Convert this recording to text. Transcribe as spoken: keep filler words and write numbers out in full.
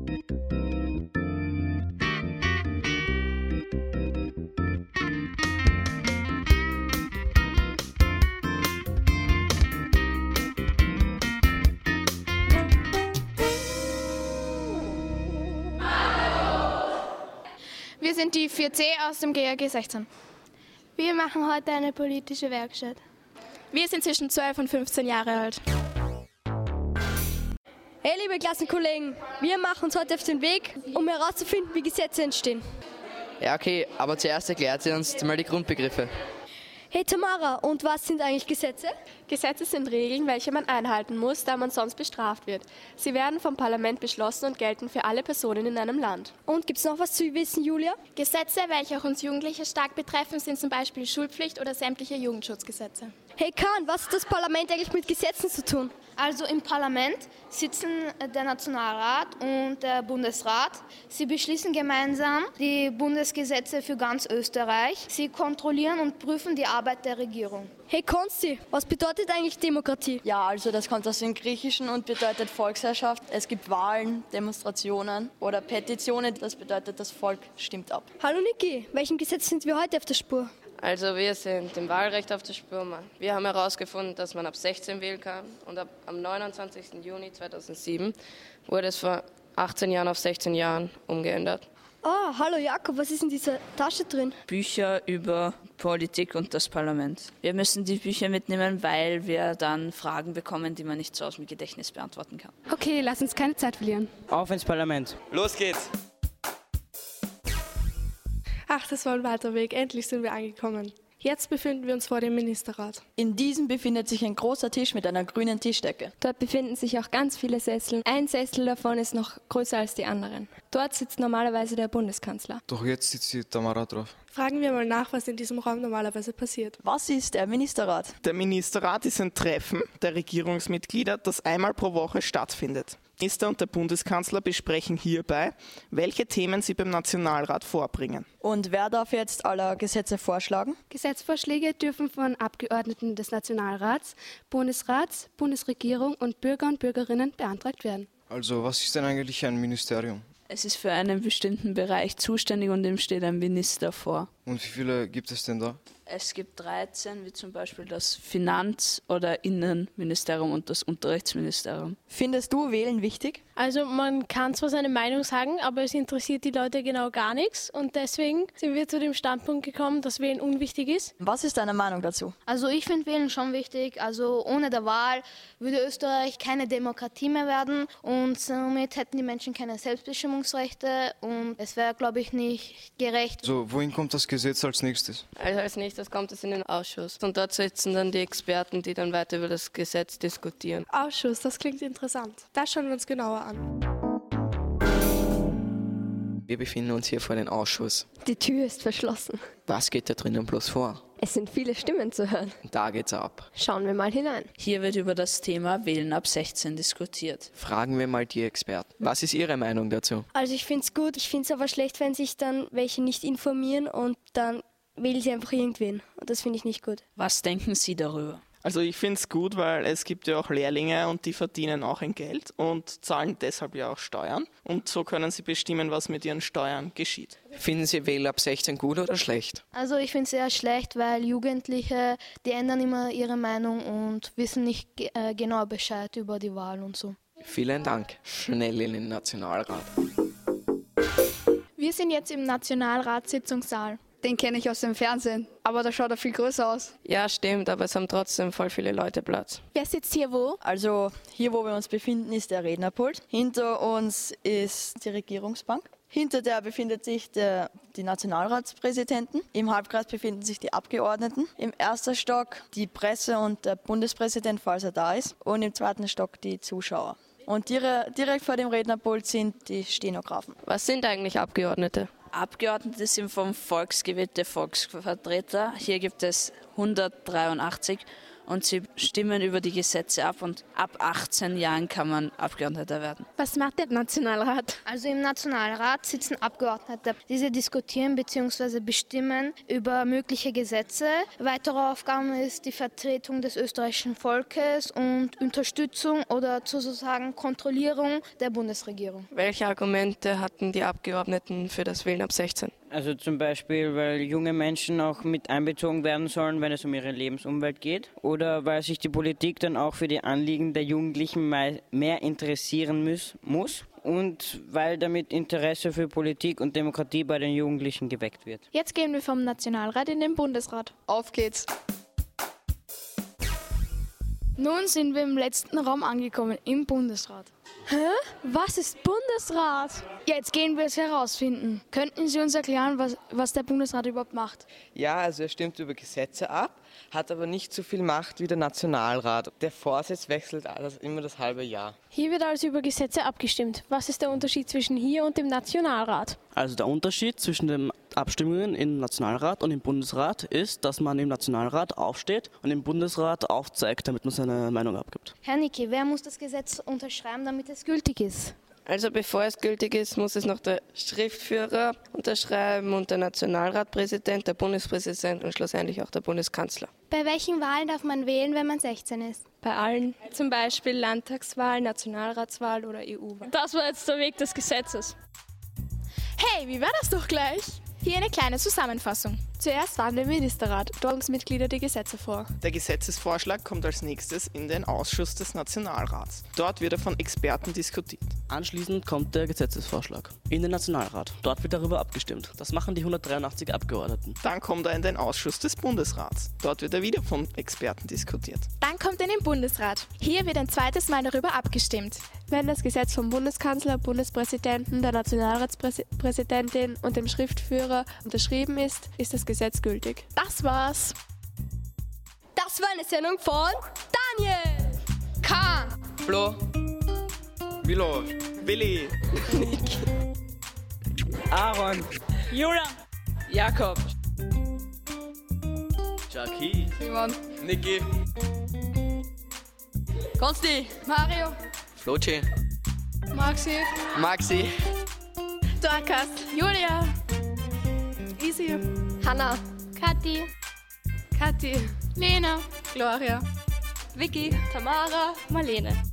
Wir sind die vier C aus dem G R G sechzehn. Wir machen heute eine politische Werkstatt. Wir sind zwischen zwölf und fünfzehn Jahre alt. Hey liebe Klassenkollegen, wir machen uns heute auf den Weg, um herauszufinden, wie Gesetze entstehen. Ja okay, aber zuerst erklärt sie uns mal die Grundbegriffe. Hey Tamara, und was sind eigentlich Gesetze? Gesetze sind Regeln, welche man einhalten muss, da man sonst bestraft wird. Sie werden vom Parlament beschlossen und gelten für alle Personen in einem Land. Und gibt es noch was zu wissen, Julia? Gesetze, welche auch uns Jugendliche stark betreffen, sind zum Beispiel Schulpflicht oder sämtliche Jugendschutzgesetze. Hey Kahn, was hat das Parlament eigentlich mit Gesetzen zu tun? Also im Parlament sitzen der Nationalrat und der Bundesrat. Sie beschließen gemeinsam die Bundesgesetze für ganz Österreich. Sie kontrollieren und prüfen die Arbeit der Regierung. Hey Konsti, was bedeutet eigentlich Demokratie? Ja, also das kommt aus dem Griechischen und bedeutet Volksherrschaft. Es gibt Wahlen, Demonstrationen oder Petitionen. Das bedeutet, das Volk stimmt ab. Hallo Niki, welchem Gesetz sind wir heute auf der Spur? Also wir sind dem Wahlrecht auf der Spur. Wir haben herausgefunden, dass man ab sechzehn wählen kann und ab, am neunundzwanzigsten Juni zweitausendsieben wurde es vor achtzehn Jahren auf sechzehn Jahren umgeändert. Ah, hallo Jakob, was ist in dieser Tasche drin? Bücher über Politik und das Parlament. Wir müssen die Bücher mitnehmen, weil wir dann Fragen bekommen, die man nicht so aus dem Gedächtnis beantworten kann. Okay, lass uns keine Zeit verlieren. Auf ins Parlament. Los geht's! Ach, das war ein weiter Weg. Endlich sind wir angekommen. Jetzt befinden wir uns vor dem Ministerrat. In diesem befindet sich ein großer Tisch mit einer grünen Tischdecke. Dort befinden sich auch ganz viele Sessel. Ein Sessel davon ist noch größer als die anderen. Dort sitzt normalerweise der Bundeskanzler. Doch jetzt sitzt die Tamara drauf. Fragen wir mal nach, was in diesem Raum normalerweise passiert. Was ist der Ministerrat? Der Ministerrat ist ein Treffen der Regierungsmitglieder, das einmal pro Woche stattfindet. Der Minister und der Bundeskanzler besprechen hierbei, welche Themen sie beim Nationalrat vorbringen. Und wer darf jetzt alle Gesetze vorschlagen? Gesetzvorschläge dürfen von Abgeordneten des Nationalrats, Bundesrats, Bundesregierung und Bürger und Bürgerinnen beantragt werden. Also was ist denn eigentlich ein Ministerium? Es ist für einen bestimmten Bereich zuständig und dem steht ein Minister vor. Und wie viele gibt es denn da? Es gibt dreizehn, wie zum Beispiel das Finanz- oder Innenministerium und das Unterrichtsministerium. Findest du Wählen wichtig? Also man kann zwar seine Meinung sagen, aber es interessiert die Leute genau gar nichts. Und deswegen sind wir zu dem Standpunkt gekommen, dass Wählen unwichtig ist. Was ist deine Meinung dazu? Also ich finde Wählen schon wichtig. Also ohne der Wahl würde Österreich keine Demokratie mehr werden. Und somit hätten die Menschen keine Selbstbestimmungsrechte. Und es wäre, glaube ich, nicht gerecht. So, wohin kommt das Gesetz als nächstes? Also als nächstes kommt es in den Ausschuss. Und dort sitzen dann die Experten, die dann weiter über das Gesetz diskutieren. Ausschuss, das klingt interessant. Das schauen wir uns genauer an. Wir befinden uns hier vor dem Ausschuss. Die Tür ist verschlossen. Was geht da drinnen bloß vor? Es sind viele Stimmen zu hören. Da geht's ab. Schauen wir mal hinein. Hier wird über das Thema Wählen ab sechzehn diskutiert. Fragen wir mal die Experten. Was ist Ihre Meinung dazu? Also ich finde es gut, ich finde es aber schlecht, wenn sich dann welche nicht informieren und dann wählen sie einfach irgendwen. Und das finde ich nicht gut. Was denken Sie darüber? Also ich finde es gut, weil es gibt ja auch Lehrlinge und die verdienen auch ein Geld und zahlen deshalb ja auch Steuern. Und so können sie bestimmen, was mit ihren Steuern geschieht. Finden Sie Wählen ab sechzehn gut oder schlecht? Also ich finde es sehr schlecht, weil Jugendliche, die ändern immer ihre Meinung und wissen nicht äh, genau Bescheid über die Wahl und so. Vielen Dank. Schnell in den Nationalrat. Wir sind jetzt im Nationalratssitzungssaal. Den kenne ich aus dem Fernsehen, aber da schaut er viel größer aus. Ja, stimmt, aber es haben trotzdem voll viele Leute Platz. Wer sitzt hier wo? Also hier, wo wir uns befinden, ist der Rednerpult. Hinter uns ist die Regierungsbank. Hinter der befindet sich der, die Nationalratspräsidenten. Im Halbkreis befinden sich die Abgeordneten. Im ersten Stock die Presse und der Bundespräsident, falls er da ist. Und im zweiten Stock die Zuschauer. Und direkt vor dem Rednerpult sind die Stenografen. Was sind eigentlich Abgeordnete? Abgeordnete sind vom Volk gewählte Volksvertreter. Hier gibt es hundertdreiundachtzig und sie stimmen über die Gesetze ab und ab achtzehn Jahren kann man Abgeordneter werden. Was macht der Nationalrat? Also im Nationalrat sitzen Abgeordnete. Diese diskutieren bzw. bestimmen über mögliche Gesetze. Weitere Aufgabe ist die Vertretung des österreichischen Volkes und Unterstützung oder sozusagen Kontrollierung der Bundesregierung. Welche Argumente hatten die Abgeordneten für das Wählen ab sechzehn? Also zum Beispiel, weil junge Menschen auch mit einbezogen werden sollen, wenn es um ihre Lebensumwelt geht. Oder weil sich die Politik dann auch für die Anliegen der Jugendlichen mehr interessieren muss. Und weil damit Interesse für Politik und Demokratie bei den Jugendlichen geweckt wird. Jetzt gehen wir vom Nationalrat in den Bundesrat. Auf geht's! Nun sind wir im letzten Raum angekommen, im Bundesrat. Hä? Was ist Bundesrat? Jetzt gehen wir es herausfinden. Könnten Sie uns erklären, was, was der Bundesrat überhaupt macht? Ja, also er stimmt über Gesetze ab, hat aber nicht so viel Macht wie der Nationalrat. Der Vorsitz wechselt alles, immer das halbe Jahr. Hier wird also über Gesetze abgestimmt. Was ist der Unterschied zwischen hier und dem Nationalrat? Also der Unterschied zwischen den Abstimmungen im Nationalrat und im Bundesrat ist, dass man im Nationalrat aufsteht und im Bundesrat aufzeigt, damit man seine Meinung abgibt. Herr Nicki, wer muss das Gesetz unterschreiben, damit es gültig ist? Also bevor es gültig ist, muss es noch der Schriftführer unterschreiben und der Nationalratpräsident, der Bundespräsident und schlussendlich auch der Bundeskanzler. Bei welchen Wahlen darf man wählen, wenn man sechzehn ist? Bei allen, zum Beispiel Landtagswahl, Nationalratswahl oder E U-Wahl. Das war jetzt der Weg des Gesetzes. Hey, wie war das doch gleich? Hier eine kleine Zusammenfassung. Zuerst waren der Ministerrat, dort Mitglieder die Gesetze vor. Der Gesetzesvorschlag kommt als nächstes in den Ausschuss des Nationalrats. Dort wird er von Experten diskutiert. Anschließend kommt der Gesetzesvorschlag in den Nationalrat. Dort wird darüber abgestimmt. Das machen die hundertdreiundachtzig Abgeordneten. Dann kommt er in den Ausschuss des Bundesrats. Dort wird er wieder von Experten diskutiert. Dann kommt er in den Bundesrat. Hier wird ein zweites Mal darüber abgestimmt. Wenn das Gesetz vom Bundeskanzler, Bundespräsidenten, der Nationalratspräsidentin und dem Schriftführer unterschrieben ist, ist das Gesetz gültig. Das war's. Das war eine Sendung von Daniel, K, Flo, Milo, Willi, Niki, Aaron, Jura, Jakob, Jackie, Simon, Niki, Konsti, Mario, Floce, Maxi, Maxi, Dorcas, Julia, Isi, Hanna, Kathi, Kathi, Lena, Gloria, Vicky, Tamara, Marlene.